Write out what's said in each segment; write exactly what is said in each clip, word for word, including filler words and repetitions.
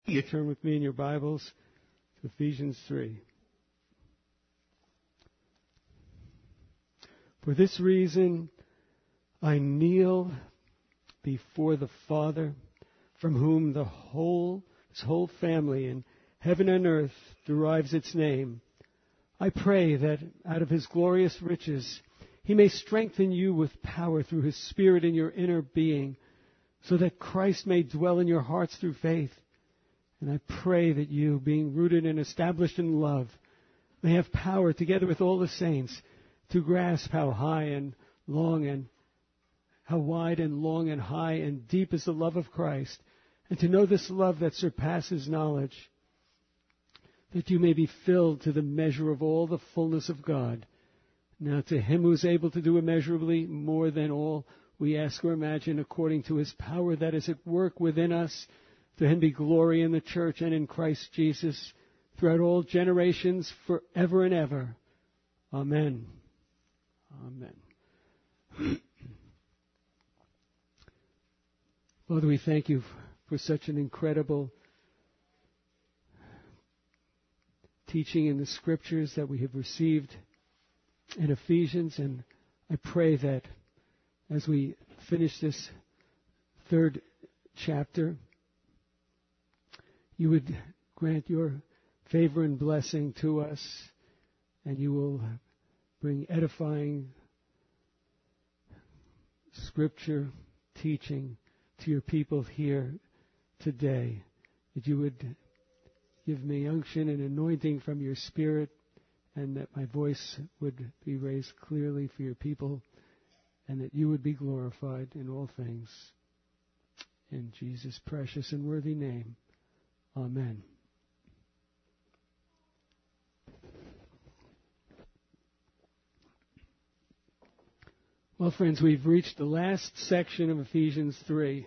You turn with me in your Bibles to Ephesians three. For this reason, I kneel before the Father, from whom the whole, his whole family in heaven and earth derives its name. I pray that out of his glorious riches, he may strengthen you with power through his Spirit in your inner being, so that Christ may dwell in your hearts through faith. And I pray that you, being rooted and established in love, may have power together with all the saints to grasp how high and long and how wide and long and high and deep is the love of Christ, and to know this love that surpasses knowledge, that you may be filled to the measure of all the fullness of God. Now to him who is able to do immeasurably more than all we ask or imagine, according to his power that is at work within us, to him be glory in the church and in Christ Jesus throughout all generations, forever and ever. Amen. Amen. Father, we thank you for such an incredible teaching in the Scriptures that we have received in Ephesians, and I pray that as we finish this third chapter, you would grant your favor and blessing to us, and you will bring edifying Scripture teaching to your people here today, that you would give me unction and anointing from your Spirit, and that my voice would be raised clearly for your people, and that you would be glorified in all things. In Jesus' precious and worthy name, amen. Well, friends, we've reached the last section of Ephesians three.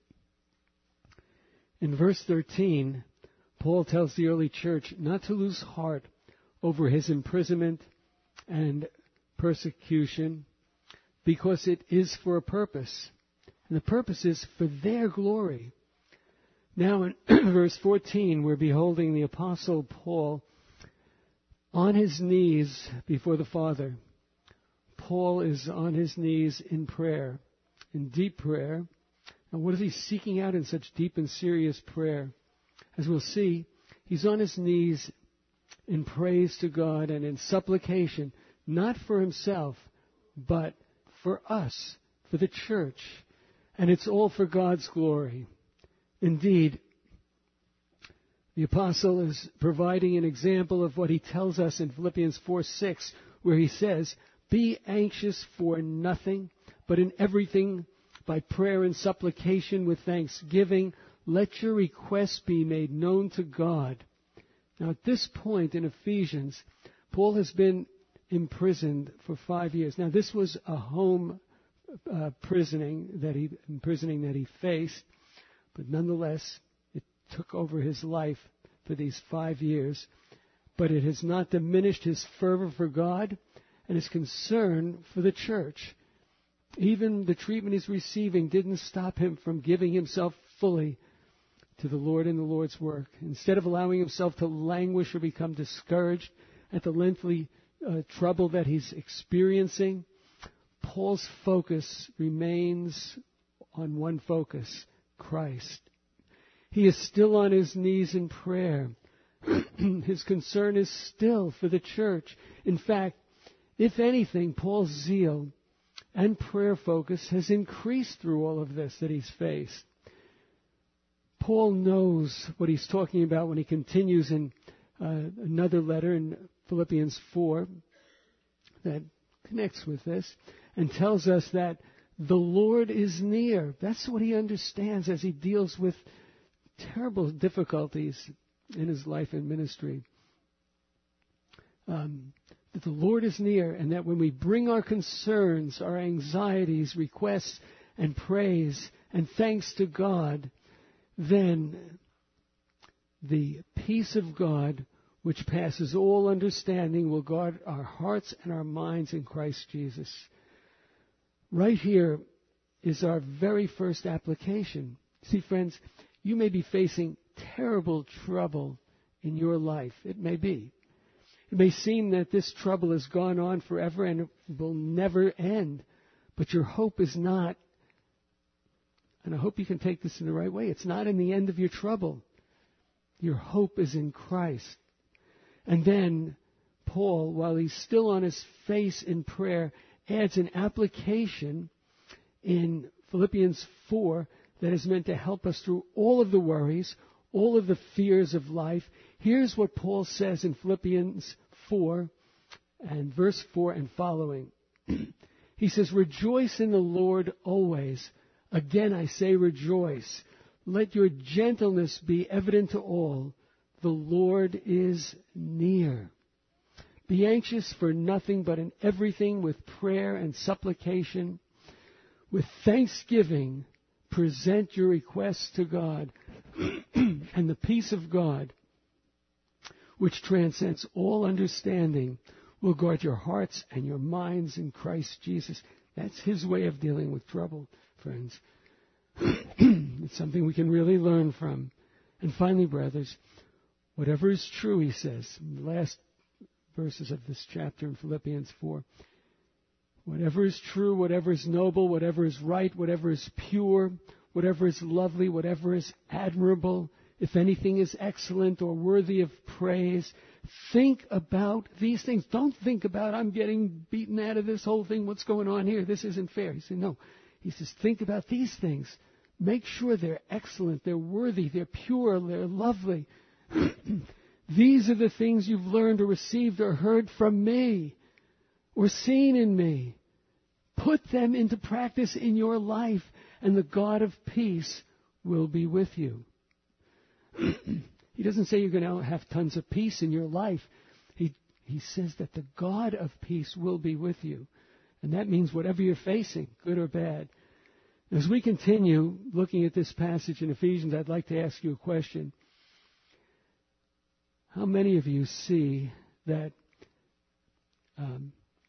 In verse thirteen, Paul tells the early church not to lose heart over his imprisonment and persecution, because it is for a purpose. And the purpose is for their glory. Now in verse fourteen, we're beholding the Apostle Paul on his knees before the Father. Paul is on his knees in prayer, in deep prayer. And what is he seeking out in such deep and serious prayer? As we'll see, he's on his knees in praise to God and in supplication, not for himself, but for us, for the church. And it's all for God's glory. Indeed, the apostle is providing an example of what he tells us in Philippians four six, where he says, "Be anxious for nothing, but in everything, by prayer and supplication with thanksgiving, let your requests be made known to God." Now, at this point in Ephesians, Paul has been imprisoned for five years. Now, this was a home uh, prisoning that he imprisoning that he faced, but nonetheless, it took over his life for these five years. But it has not diminished his fervor for God and his concern for the church. Even the treatment he's receiving didn't stop him from giving himself fully to the Lord and the Lord's work. Instead of allowing himself to languish or become discouraged at the lengthy uh, trouble that he's experiencing, Paul's focus remains on one focus, Christ. He is still on his knees in prayer. His concern is still for the church. In fact, if anything, Paul's zeal and prayer focus has increased through all of this that he's faced. Paul knows what he's talking about when he continues in uh, another letter in Philippians four that connects with this and tells us that the Lord is near. That's what he understands as he deals with terrible difficulties in his life and ministry. Um, that the Lord is near, and that when we bring our concerns, our anxieties, requests, and praise and thanks to God, then the peace of God, which passes all understanding, will guard our hearts and our minds in Christ Jesus. Right here is our very first application. See, friends, you may be facing terrible trouble in your life. It may be. It may seem that this trouble has gone on forever and it will never end. But your hope is not, and I hope you can take this in the right way, it's not in the end of your trouble. Your hope is in Christ. And then Paul, while he's still on his face in prayer, adds an application in Philippians four that is meant to help us through all of the worries, all of the fears of life. Here's what Paul says in Philippians four and verse four and following. He says, "Rejoice in the Lord always. Again I say rejoice. Let your gentleness be evident to all. The Lord is near. Be anxious for nothing, but in everything with prayer and supplication. With thanksgiving, present your requests to God, and the peace of God, which transcends all understanding, will guard your hearts and your minds in Christ Jesus." That's his way of dealing with trouble, friends. It's something we can really learn from. And finally, brothers, whatever is true, he says, in the last verses of this chapter in Philippians four, whatever is true, whatever is noble, whatever is right, whatever is pure, whatever is lovely, whatever is admirable, if anything is excellent or worthy of praise, think about these things. Don't think about, I'm getting beaten out of this whole thing. What's going on here? This isn't fair. He said, no. He says, think about these things. Make sure they're excellent, they're worthy, they're pure, they're lovely. These are the things you've learned or received or heard from me or seen in me. Put them into practice in your life, and the God of peace will be with you. He doesn't say you're going to have tons of peace in your life. He, he says that the God of peace will be with you. And that means whatever you're facing, good or bad. As we continue looking at this passage in Ephesians, I'd like to ask you a question. How many of you see that um,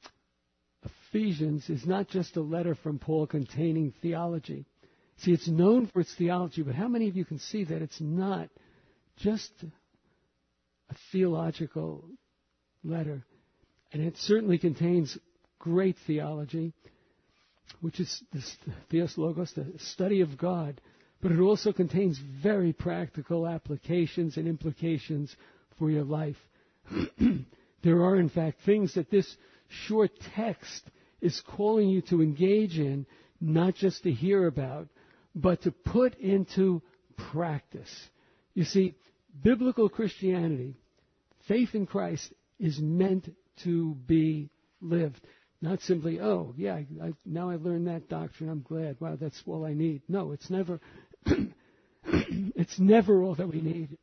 Ephesians is not just a letter from Paul containing theology? See, it's known for its theology, but how many of you can see that it's not just a theological letter? And it certainly contains great theology, which is the Theos Logos, the study of God, but it also contains very practical applications and implications for your life. There are, in fact, things that this short text is calling you to engage in, not just to hear about, but to put into practice. You see, biblical Christianity, faith in Christ, is meant to be lived. Not simply, oh, yeah, I, I, now I've learned that doctrine, I'm glad. Wow, that's all I need. No, it's never, it's never all that we need.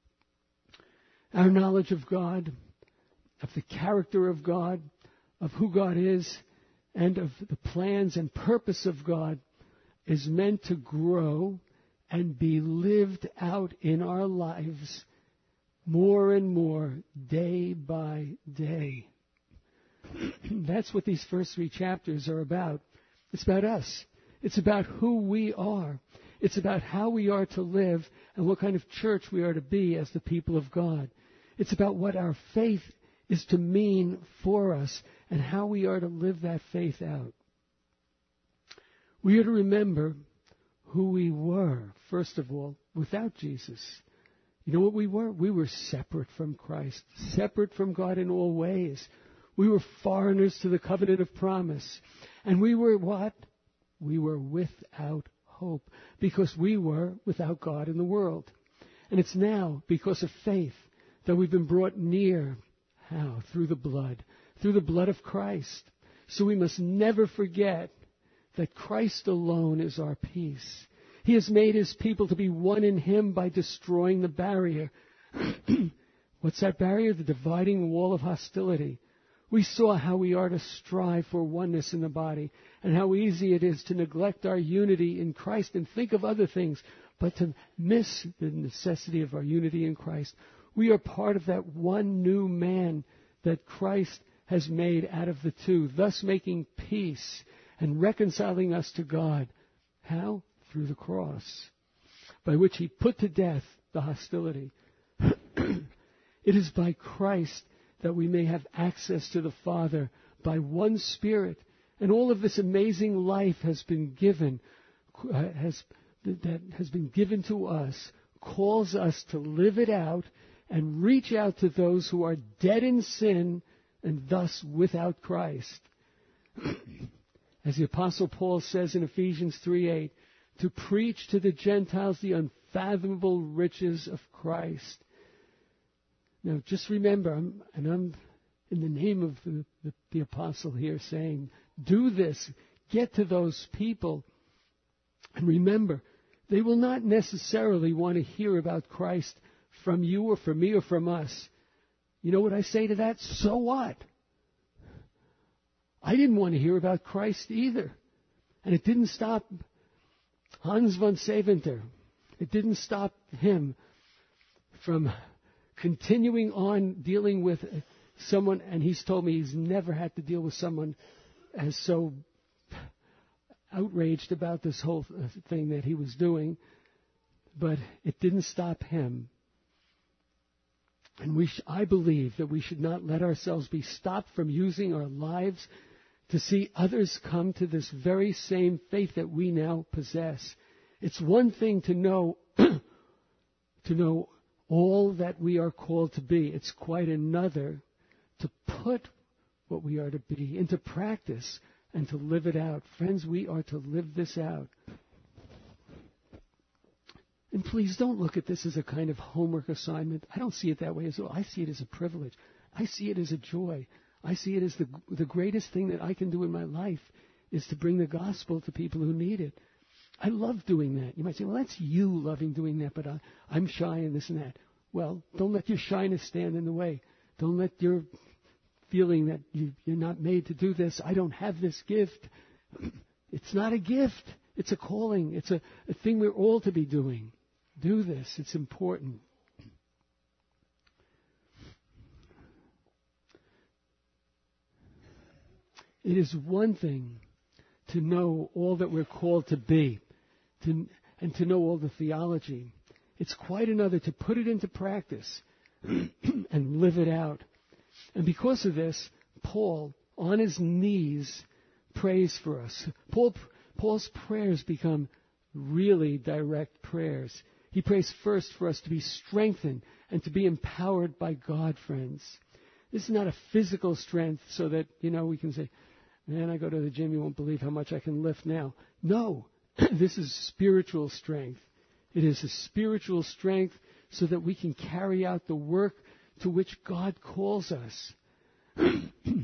Our knowledge of God, of the character of God, of who God is, and of the plans and purpose of God is meant to grow and be lived out in our lives more and more, day by day. That's what these first three chapters are about. It's about us. It's about who we are. It's about how we are to live and what kind of church we are to be as the people of God. It's about what our faith is to mean for us and how we are to live that faith out. We are to remember who we were, first of all, without Jesus. You know what we were? We were separate from Christ, separate from God in all ways. We were foreigners to the covenant of promise. And we were what? We were without hope because we were without God in the world. And it's now because of faith that we've been brought near. How? Through the blood. Through the blood of Christ. So we must never forget that Christ alone is our peace. He has made His people to be one in Him by destroying the barrier. What's that barrier? The dividing wall of hostility. We saw how we are to strive for oneness in the body and how easy it is to neglect our unity in Christ and think of other things, but to miss the necessity of our unity in Christ. We are part of that one new man that Christ has made out of the two, thus making peace and reconciling us to God. How? Through the cross, by which He put to death the hostility. It is by Christ that we may have access to the Father by one Spirit. And all of this amazing life has been given, uh, has, that has been given to us, calls us to live it out and reach out to those who are dead in sin and thus without Christ. As the Apostle Paul says in Ephesians three eight, to preach to the Gentiles the unfathomable riches of Christ. Now, just remember, I'm, and I'm in the name of the, the, the Apostle here saying, do this, get to those people. And remember, they will not necessarily want to hear about Christ from you or from me or from us. You know what I say to that? So what? I didn't want to hear about Christ either. And it didn't stop Hans von Saventer. It didn't stop him from continuing on dealing with someone, and he's told me he's never had to deal with someone as so outraged about this whole thing that he was doing. But it didn't stop him. And we sh- I believe that we should not let ourselves be stopped from using our lives to see others come to this very same faith that we now possess. It's one thing to know to know all that we are called to be. It's quite another to put what we are to be into practice and to live it out. Friends, we are to live this out. And please don't look at this as a kind of homework assignment. I don't see it that way as well. I see it as a privilege. I see it as a joy. I see it as the the greatest thing that I can do in my life is to bring the gospel to people who need it. I love doing that. You might say, well, that's you loving doing that, but I, I'm shy and this and that. Well, don't let your shyness stand in the way. Don't let your feeling that you, you're not made to do this, I don't have this gift. It's not a gift. It's a calling. It's a, a thing we're all to be doing. Do this. It's important. It is one thing to know all that we're called to be to, and to know all the theology. It's quite another to put it into practice and live it out. And because of this, Paul, on his knees, prays for us. Paul, Paul's prayers become really direct prayers. He prays first for us to be strengthened and to be empowered by God, friends. This is not a physical strength so that, you know, we can say, man, I go to the gym, you won't believe how much I can lift now. No, this is spiritual strength. It is a spiritual strength so that we can carry out the work to which God calls us. In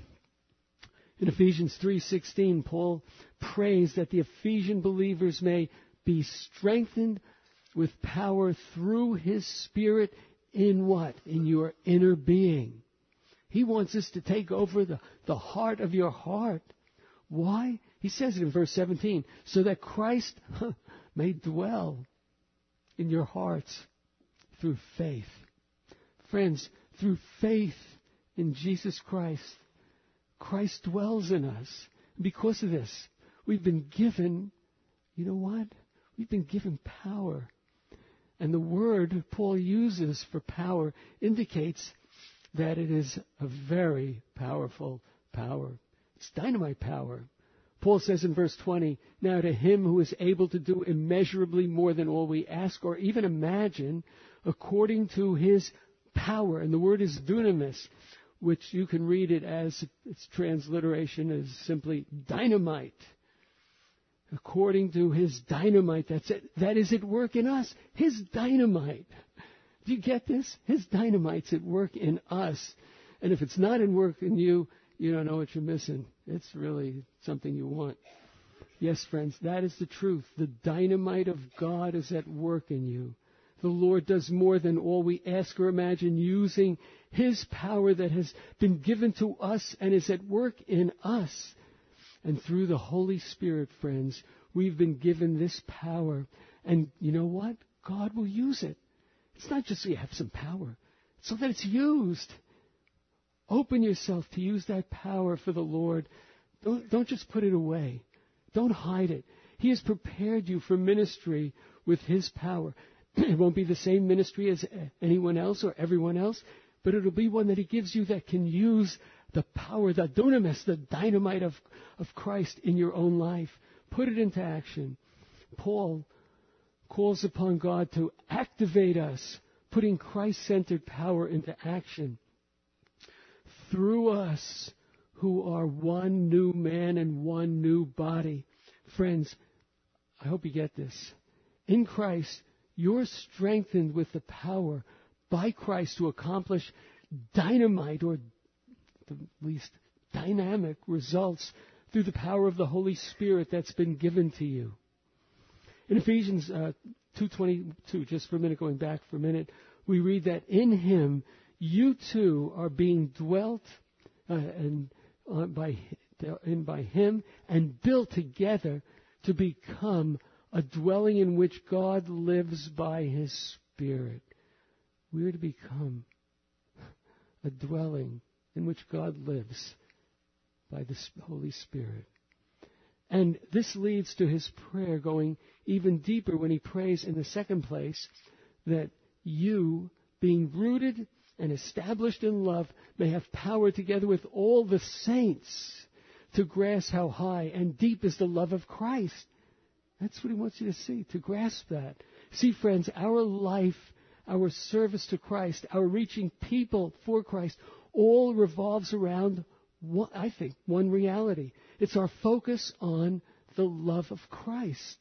Ephesians three sixteen, Paul prays that the Ephesian believers may be strengthened with power through His Spirit in what? In your inner being. He wants us to take over the, the heart of your heart. Why? He says it in verse seventeen, so that Christ may dwell in your hearts through faith. Friends, through faith in Jesus Christ, Christ dwells in us. Because of this, we've been given, you know what? We've been given power. And the word Paul uses for power indicates that it is a very powerful power. It's dynamite power. Paul says in verse twenty, now to Him who is able to do immeasurably more than all we ask or even imagine, according to His power. And the word is dunamis, which you can read it as, its transliteration is simply dynamite. According to His dynamite, that's it. That is at work in us. His dynamite. Do you get this? His dynamite's at work in us. And if it's not in work in you, you don't know what you're missing. It's really something you want. Yes, friends, that is the truth. The dynamite of God is at work in you. The Lord does more than all we ask or imagine, using His power that has been given to us and is at work in us. And through the Holy Spirit, friends, we've been given this power. And you know what? God will use it. It's not just so you have some power. It's so that it's used. Open yourself to use that power for the Lord. Don't, don't just put it away. Don't hide it. He has prepared you for ministry with His power. It won't be the same ministry as anyone else or everyone else, but it'll be one that he gives you that can use the power, the dunamis, the dynamite of, of Christ in your own life. Put it into action. Paul calls upon God to activate us, putting Christ-centered power into action through us who are one new man and one new body. Friends, I hope you get this. In Christ, you're strengthened with the power by Christ to accomplish dynamite, or at least dynamic results through the power of the Holy Spirit that's been given to you. In Ephesians uh, two twenty-two, just for a minute, going back for a minute, we read that in him you too are being dwelt uh, and uh, by and by him and built together to become a dwelling in which God lives by his Spirit. We are to become a dwelling in which God lives by the Holy Spirit. And this leads to his prayer going even deeper when he prays in the second place that you, being rooted and established in love, may have power together with all the saints to grasp how high and deep is the love of Christ. That's what he wants you to see, to grasp that. See, friends, our life, our service to Christ, our reaching people for Christ, all revolves around, one, I think, one reality. It's our focus on the love of Christ.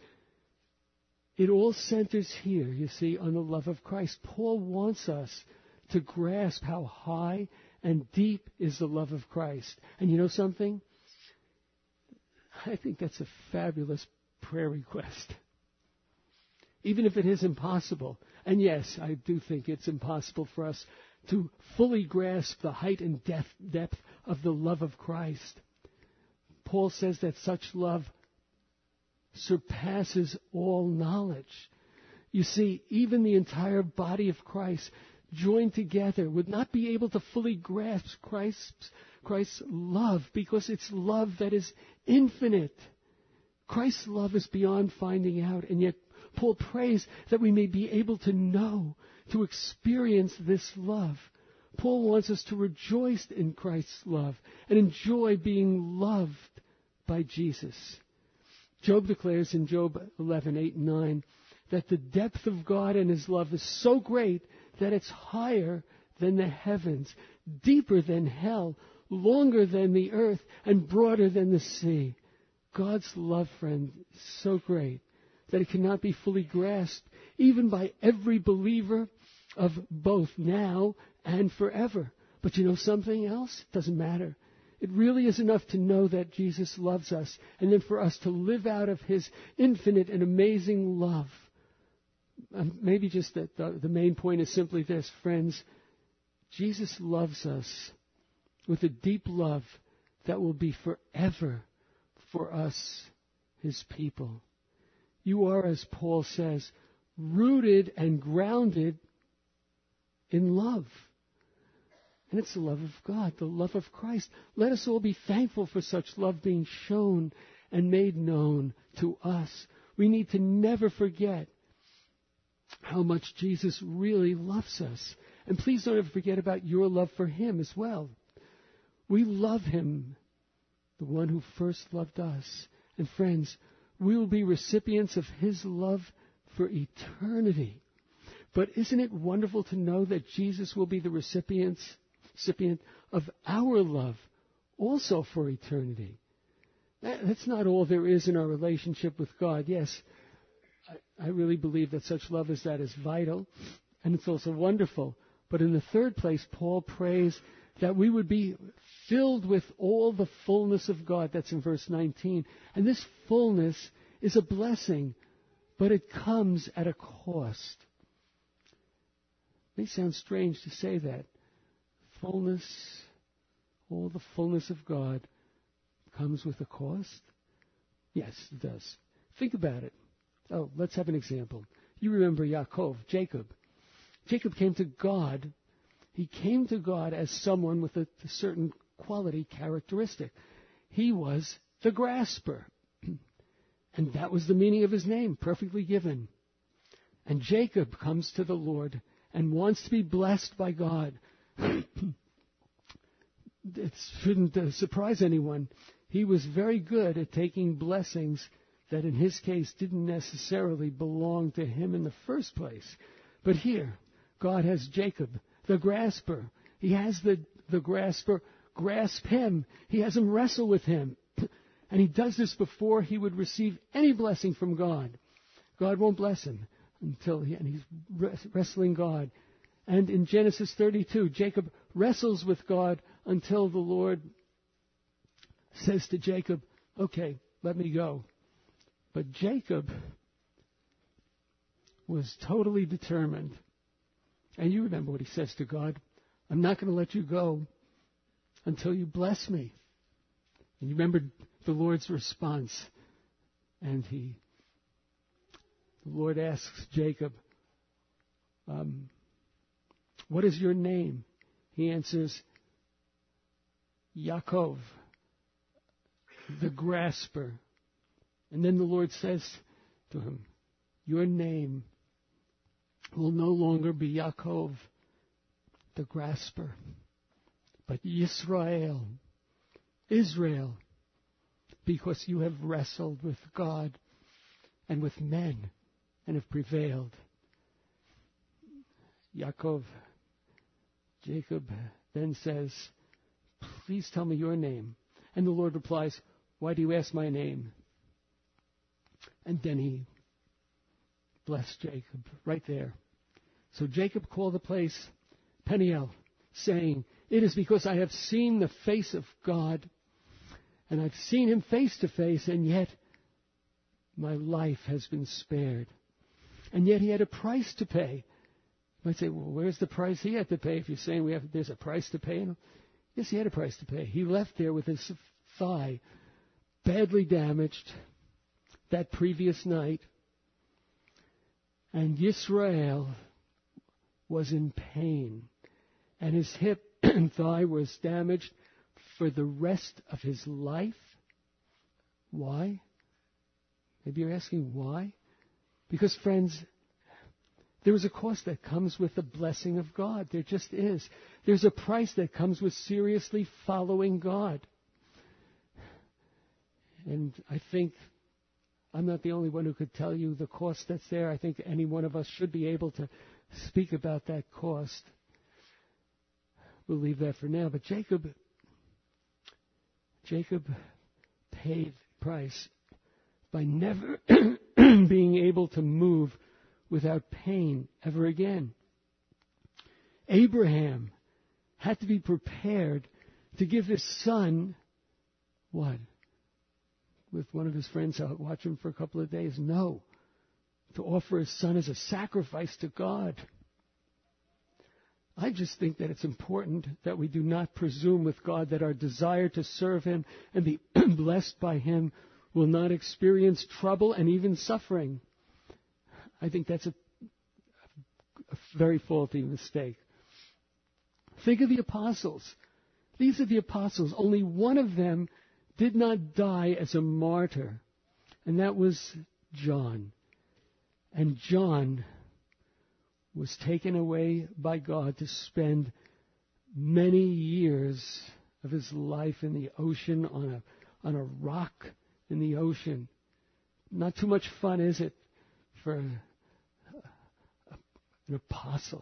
It all centers here, you see, on the love of Christ. Paul wants us to grasp how high and deep is the love of Christ. And you know something? I think that's a fabulous prayer request. Even if it is impossible. And yes, I do think it's impossible for us to fully grasp the height and depth, depth of the love of Christ. Paul says that such love surpasses all knowledge. You see, even the entire body of Christ joined together would not be able to fully grasp Christ's, Christ's love, because it's love that is infinite. Christ's love is beyond finding out, and yet Paul prays that we may be able to know, to experience this love. Paul wants us to rejoice in Christ's love and enjoy being loved by Jesus. Job declares in Job eleven, eight and nine that the depth of God and his love is so great that it's higher than the heavens, deeper than hell, longer than the earth, and broader than the sea. God's love, friend, is so great that it cannot be fully grasped, even by every believer of both now and forever. But you know something else? It doesn't matter. It really is enough to know that Jesus loves us, and then for us to live out of his infinite and amazing love. Um, maybe just that the, the main point is simply this, friends. Jesus loves us with a deep love that will be forever for us, his people. You are, as Paul says, rooted and grounded in love. And it's the love of God, the love of Christ. Let us all be thankful for such love being shown and made known to us. We need to never forget how much Jesus really loves us. And please don't ever forget about your love for him as well. We love him, the one who first loved us. And friends, we will be recipients of his love for eternity. But isn't it wonderful to know that Jesus will be the recipients, recipient of our love also for eternity? That, that's not all there is in our relationship with God. Yes, I, I really believe that such love as that is vital, and it's also wonderful. But in the third place, Paul prays that we would be filled with all the fullness of God. That's in verse nineteen. And this fullness is a blessing, but it comes at a cost. It may sound strange to say that. Fullness, all the fullness of God comes with a cost? Yes, it does. Think about it. Oh, let's have an example. You remember Yaakov, Jacob. Jacob came to God. He came to God as someone with a, a certain quality characteristic. He was the grasper. And that was the meaning of his name, perfectly given. And Jacob comes to the Lord and wants to be blessed by God. It shouldn't uh, surprise anyone. He was very good at taking blessings that in his case didn't necessarily belong to him in the first place. But here, God has Jacob, the grasper. He has the, the grasper grasp him. He has him wrestle with him. And he does this before he would receive any blessing from God. God won't bless him until he, and he's wrestling God. And in Genesis thirty-two, Jacob wrestles with God until the Lord says to Jacob, okay, let me go. But Jacob was totally determined. And you remember what he says to God, I'm not going to let you go until you bless me. And you remember the Lord's response. And he, the Lord asks Jacob, um, what is your name? He answers, Yaakov, the grasper. And then the Lord says to him, your name will no longer be Yaakov, the grasper, but Yisrael, Israel, because you have wrestled with God and with men and have prevailed. Yaakov, Jacob then says, please tell me your name. And the Lord replies, why do you ask my name? And then he blessed Jacob right there. So Jacob called the place Peniel, saying, it is because I have seen the face of God, and I've seen him face to face, and yet my life has been spared. And yet he had a price to pay. You might say, well, where's the price he had to pay if you're saying we have there's a price to pay? Yes, he had a price to pay. He left there with his thigh badly damaged that previous night, and Yisrael was in pain, and his hip and thigh was damaged for the rest of his life. Why? Maybe you're asking why? Because, friends, there is a cost that comes with the blessing of God. There just is. There's a price that comes with seriously following God. And I think I'm not the only one who could tell you the cost that's there. I think any one of us should be able to speak about that cost. We'll leave that for now. But Jacob, Jacob paid the price by never being able to move without pain ever again. Abraham had to be prepared to give his son, what? With one of his friends out, watch him for a couple of days? No. To offer his son as a sacrifice to God. I just think that it's important that we do not presume with God that our desire to serve him and be blessed by him will not experience trouble and even suffering. I think that's a, a very faulty mistake. Think of the apostles. These are the apostles. Only one of them did not die as a martyr, and that was John. And John was taken away by God to spend many years of his life in the ocean, on a on a rock in the ocean. Not too much fun, is it, for a, a, an apostle?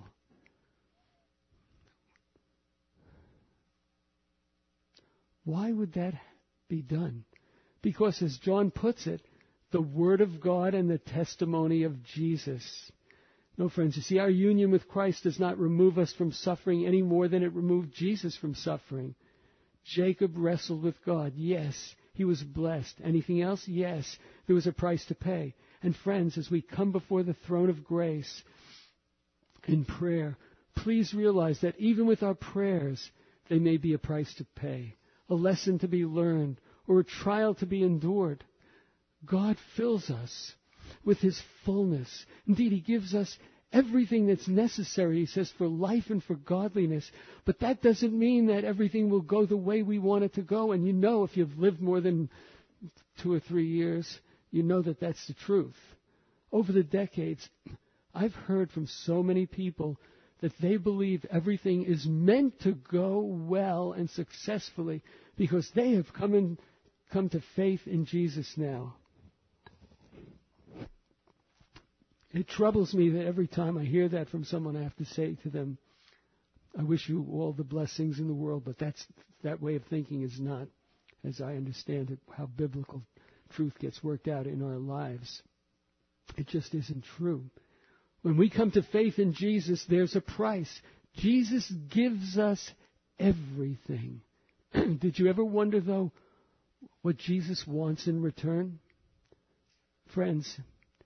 Why would that be done? Because, as John puts it, the Word of God and the testimony of Jesus. No, friends, you see, our union with Christ does not remove us from suffering any more than it removed Jesus from suffering. Jacob wrestled with God. Yes, he was blessed. Anything else? Yes, there was a price to pay. And friends, as we come before the throne of grace in prayer, please realize that even with our prayers, they may be a price to pay, a lesson to be learned, or a trial to be endured. God fills us with his fullness. Indeed, he gives us everything that's necessary, he says, for life and for godliness. But that doesn't mean that everything will go the way we want it to go. And you know, if you've lived more than two or three years, you know that that's the truth. Over the decades, I've heard from so many people that they believe everything is meant to go well and successfully because they have come in, come to faith in Jesus now. It troubles me that every time I hear that from someone, I have to say to them, I wish you all the blessings in the world, but that's, that way of thinking is not, as I understand it, how biblical truth gets worked out in our lives. It just isn't true. When we come to faith in Jesus, there's a price. Jesus gives us everything. Did you ever wonder, though, what Jesus wants in return? Friends,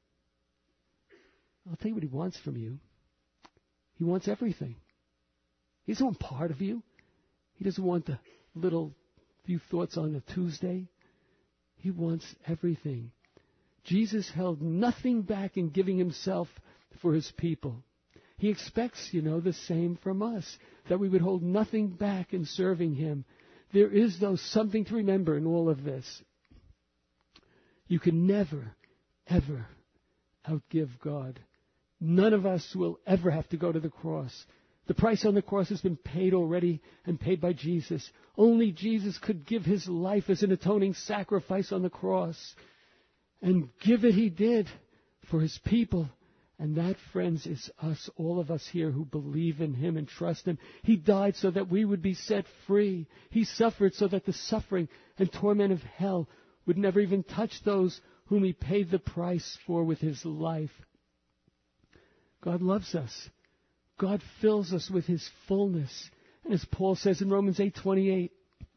I'll tell you what he wants from you. He wants everything. He doesn't want part of you. He doesn't want the little few thoughts on a Tuesday. He wants everything. Jesus held nothing back in giving himself for his people. He expects, you know, the same from us, that we would hold nothing back in serving him. There is, though, something to remember in all of this. You can never, ever outgive God. None of us will ever have to go to the cross. The price on the cross has been paid already and paid by Jesus. Only Jesus could give his life as an atoning sacrifice on the cross. And give it he did for his people. And that, friends, is us, all of us here who believe in him and trust him. He died so that we would be set free. He suffered so that the suffering and torment of hell would never even touch those whom he paid the price for with his life. God loves us. God fills us with his fullness. And as Paul says in Romans eight twenty-eight,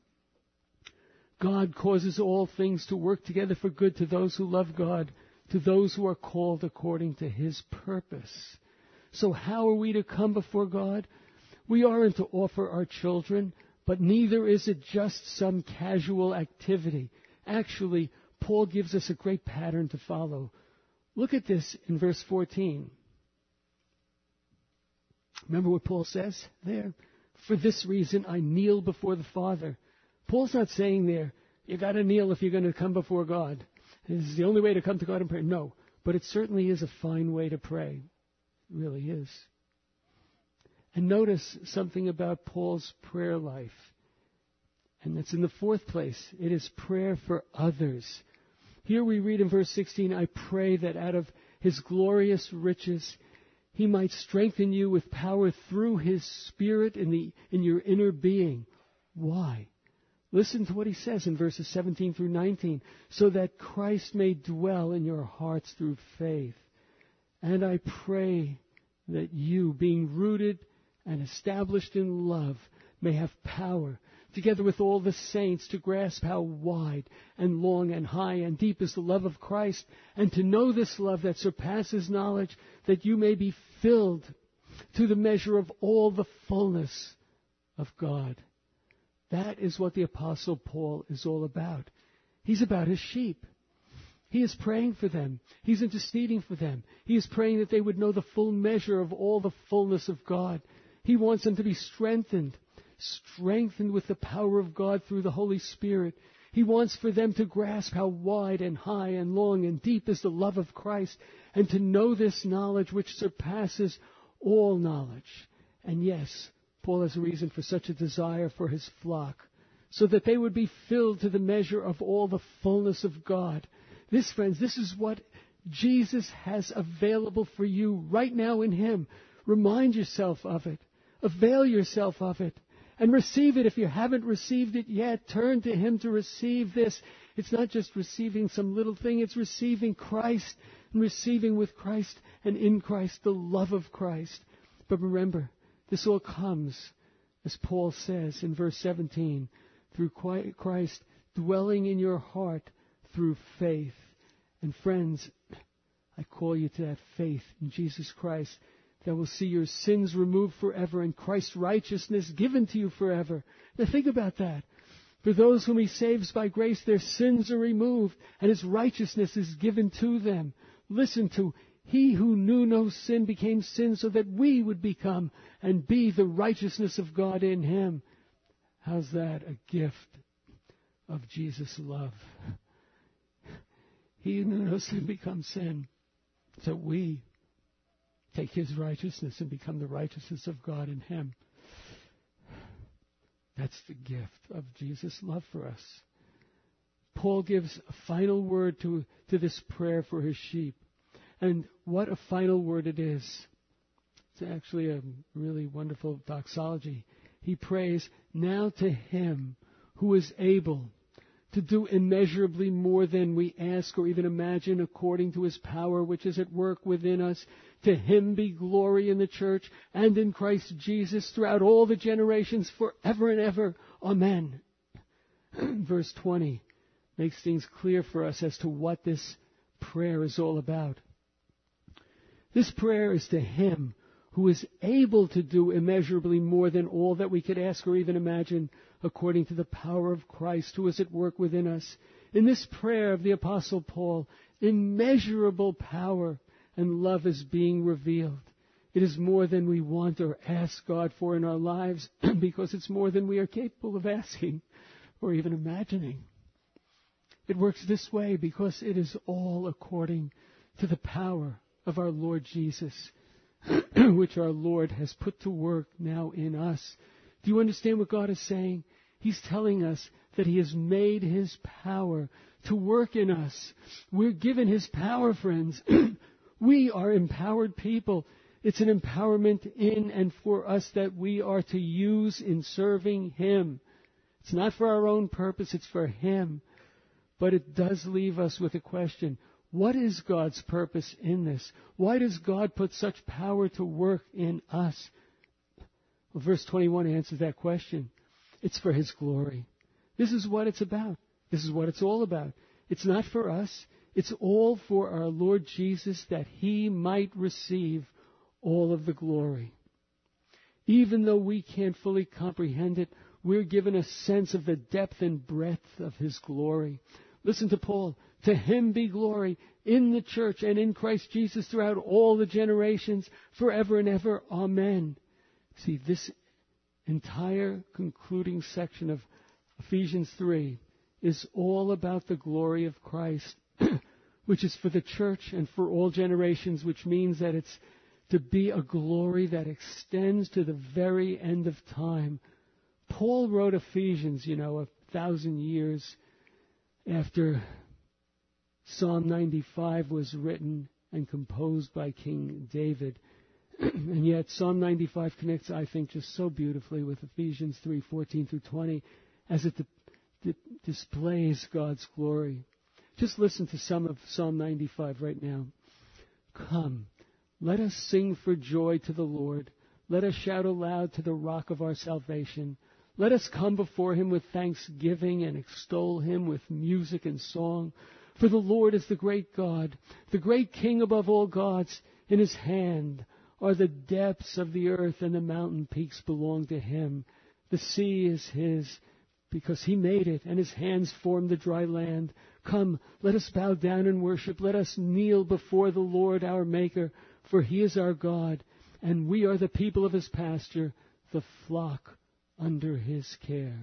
God causes all things to work together for good to those who love God, to those who are called according to his purpose. So how are we to come before God? We aren't to offer our children, but neither is it just some casual activity. Actually, Paul gives us a great pattern to follow. Look at this in verse fourteen. Remember what Paul says there? For this reason I kneel before the Father. Paul's not saying there, you got to kneel if you're going to come before God. This is the only way to come to God in prayer. No, but it certainly is a fine way to pray. It really is. And notice something about Paul's prayer life. And that's in the fourth place. It is prayer for others. Here we read in verse sixteen, I pray that out of his glorious riches he might strengthen you with power through his Spirit in the in your inner being. Why? Listen to what he says in verses seventeen through nineteen. So that Christ may dwell in your hearts through faith. And I pray that you, being rooted and established in love, may have power, together with all the saints, to grasp how wide and long and high and deep is the love of Christ, and to know this love that surpasses knowledge, that you may be filled to the measure of all the fullness of God. That is what the Apostle Paul is all about. He's about his sheep. He is praying for them. He's interceding for them. He is praying that they would know the full measure of all the fullness of God. He wants them to be strengthened, strengthened with the power of God through the Holy Spirit. He wants for them to grasp how wide and high and long and deep is the love of Christ, and to know this knowledge which surpasses all knowledge. And yes, Paul has a reason for such a desire for his flock, so that they would be filled to the measure of all the fullness of God. This, friends, this is what Jesus has available for you right now in him. Remind yourself of it. Avail yourself of it. And receive it if you haven't received it yet. Turn to him to receive this. It's not just receiving some little thing. It's receiving Christ and receiving with Christ and in Christ the love of Christ. But remember, this all comes, as Paul says in verse seventeen, through Christ dwelling in your heart through faith. And friends, I call you to that faith in Jesus Christ that will see your sins removed forever and Christ's righteousness given to you forever. Now think about that. For those whom he saves by grace, their sins are removed and his righteousness is given to them. Listen to, he who knew no sin became sin so that we would become and be the righteousness of God in him. How's that? A gift of Jesus' love. He who knew no sin becomes sin so we take his righteousness and become the righteousness of God in him. That's the gift of Jesus' love for us. Paul gives a final word to, to this prayer for his sheep. And what a final word it is. It's actually a really wonderful doxology. He prays, now to him who is able to do immeasurably more than we ask or even imagine, according to his power which is at work within us. To him be glory in the church and in Christ Jesus throughout all the generations, forever and ever. Amen. Verse twenty makes things clear for us as to what this prayer is all about. This prayer is to him who is able to do immeasurably more than all that we could ask or even imagine, according to the power of Christ who is at work within us. In this prayer of the Apostle Paul, immeasurable power and love is being revealed. It is more than we want or ask God for in our lives, because it's more than we are capable of asking or even imagining. It works this way because it is all according to the power of our Lord Jesus, which our Lord has put to work now in us. Do you understand what God is saying? He's telling us that he has made his power to work in us. We're given his power, friends. We are empowered people. It's an empowerment in and for us that we are to use in serving him. It's not for our own purpose, it's for him. But it does leave us with a question. What is God's purpose in this? Why does God put such power to work in us? Well, verse twenty-one answers that question. It's for his glory. This is what it's about. This is what it's all about. It's not for us. It's all for our Lord Jesus, that he might receive all of the glory. Even though we can't fully comprehend it, we're given a sense of the depth and breadth of his glory. Listen to Paul. To him be glory in the church and in Christ Jesus throughout all the generations, forever and ever. Amen. See, this entire concluding section of Ephesians three is all about the glory of Christ, which is for the church and for all generations, which means that it's to be a glory that extends to the very end of time. Paul wrote Ephesians, you know, a thousand years after Psalm ninety-five was written and composed by King David. And yet Psalm ninety-five connects, I think, just so beautifully with Ephesians three fourteen through twenty as it di- di- displays God's glory. Just listen to some of Psalm ninety-five right now. Come, let us sing for joy to the Lord. Let us shout aloud to the rock of our salvation. Let us come before him with thanksgiving and extol him with music and song. For the Lord is the great God, the great King above all gods. In his hand are the depths of the earth, and the mountain peaks belong to him. The sea is his, because he made it, and his hands formed the dry land. Come, let us bow down and worship. Let us kneel before the Lord our Maker, for he is our God, and we are the people of his pasture, the flock under his care.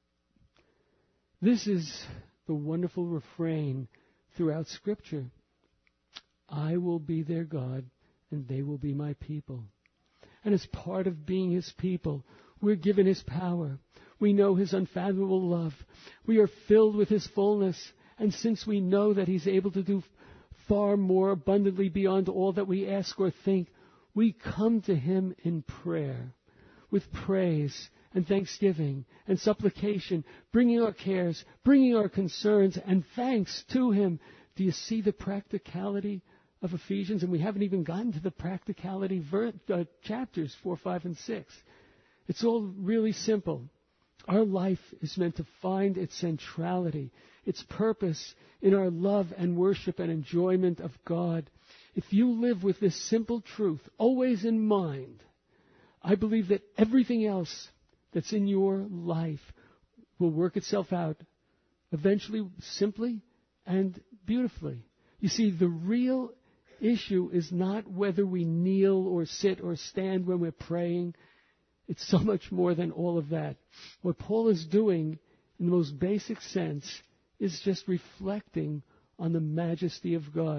This is the wonderful refrain throughout Scripture. I will be their God, and they will be my people. And as part of being his people, we're given his power. We know his unfathomable love. We are filled with his fullness. And since we know that he's able to do far more abundantly beyond all that we ask or think, we come to him in prayer, with praise and thanksgiving and supplication, bringing our cares, bringing our concerns and thanks to him. Do you see the practicality of Ephesians? And we haven't even gotten to the practicality ver- uh, chapters four, five, and six. It's all really simple. Our life is meant to find its centrality, its purpose in our love and worship and enjoyment of God. If you live with this simple truth always in mind, I believe that everything else that's in your life will work itself out eventually, simply and beautifully. You see, the real issue is not whether we kneel or sit or stand when we're praying. It's so much more than all of that. What Paul is doing, in the most basic sense, is just reflecting on the majesty of God,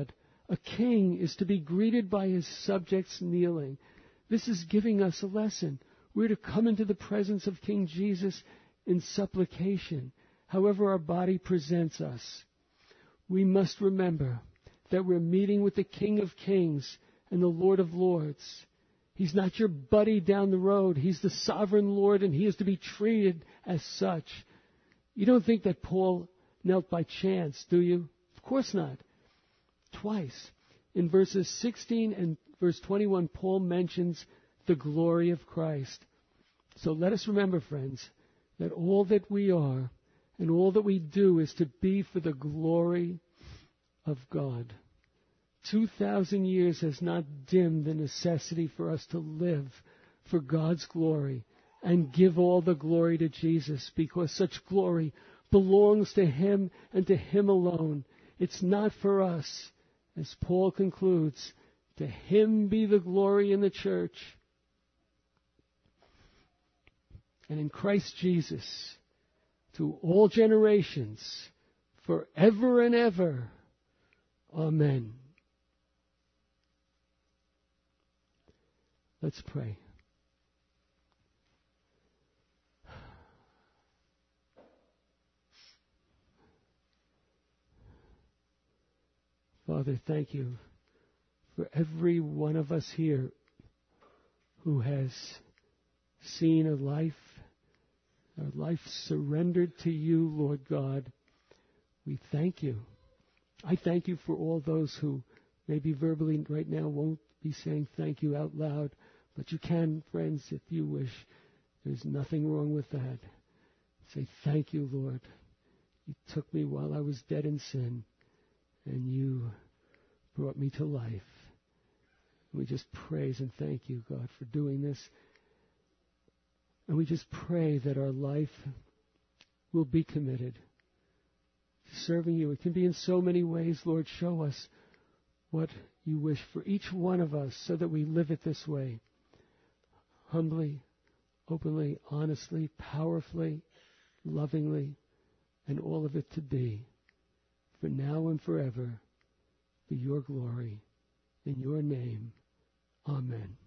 A king is to be greeted by his subjects kneeling. This is giving us a lesson. We're to come into the presence of King Jesus in supplication, however our body presents us. We must remember that we're meeting with the King of Kings and the Lord of Lords. He's not your buddy down the road. He's the sovereign Lord, and he is to be treated as such. You don't think that Paul knelt by chance, do you? Of course not. Twice. In verses sixteen and verse twenty-one, Paul mentions the glory of Christ. So let us remember, friends, that all that we are and all that we do is to be for the glory of God. Two thousand years has not dimmed the necessity for us to live for God's glory and give all the glory to Jesus, because such glory belongs to Him and to Him alone. It's not for us. As Paul concludes, to Him be the glory in the church and in Christ Jesus to all generations, forever and ever. Amen. Let's pray. Father, thank you for every one of us here who has seen a life, a life surrendered to you, Lord God. We thank you. I thank you for all those who maybe verbally right now won't be saying thank you out loud, but you can, friends, if you wish. There's nothing wrong with that. Say, thank you, Lord. You took me while I was dead in sin, and you brought me to life. We just praise and thank you, God, for doing this. And we just pray that our life will be committed to serving you. It can be in so many ways. Lord, show us what you wish for each one of us so that we live it this way. Humbly, openly, honestly, powerfully, lovingly, and all of it to be, for now and forever, for your glory, in your name. Amen.